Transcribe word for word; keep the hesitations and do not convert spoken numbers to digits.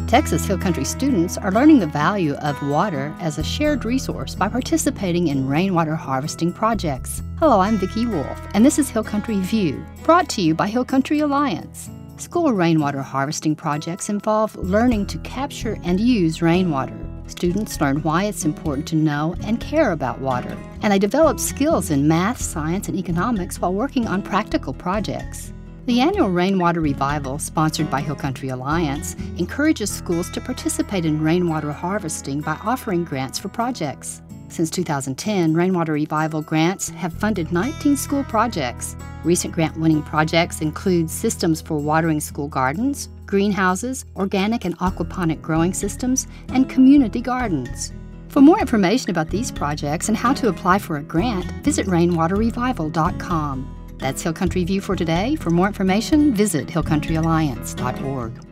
Texas Hill Country students are learning the value of water as a shared resource by participating in rainwater harvesting projects. Hello, I'm Vicki Wolf, and this is Hill Country View, brought to you by Hill Country Alliance. School rainwater harvesting projects involve learning to capture and use rainwater. Students learn why it's important to know and care about water, and they develop skills in math, science, and economics while working on practical projects. The annual Rainwater Revival, sponsored by Hill Country Alliance, encourages schools to participate in rainwater harvesting by offering grants for projects. Since two thousand ten, Rainwater Revival grants have funded nineteen school projects. Recent grant-winning projects include systems for watering school gardens, greenhouses, organic and aquaponic growing systems, and community gardens. For more information about these projects and how to apply for a grant, visit rainwater revival dot com. That's Hill Country View for today. For more information, visit hill country alliance dot org.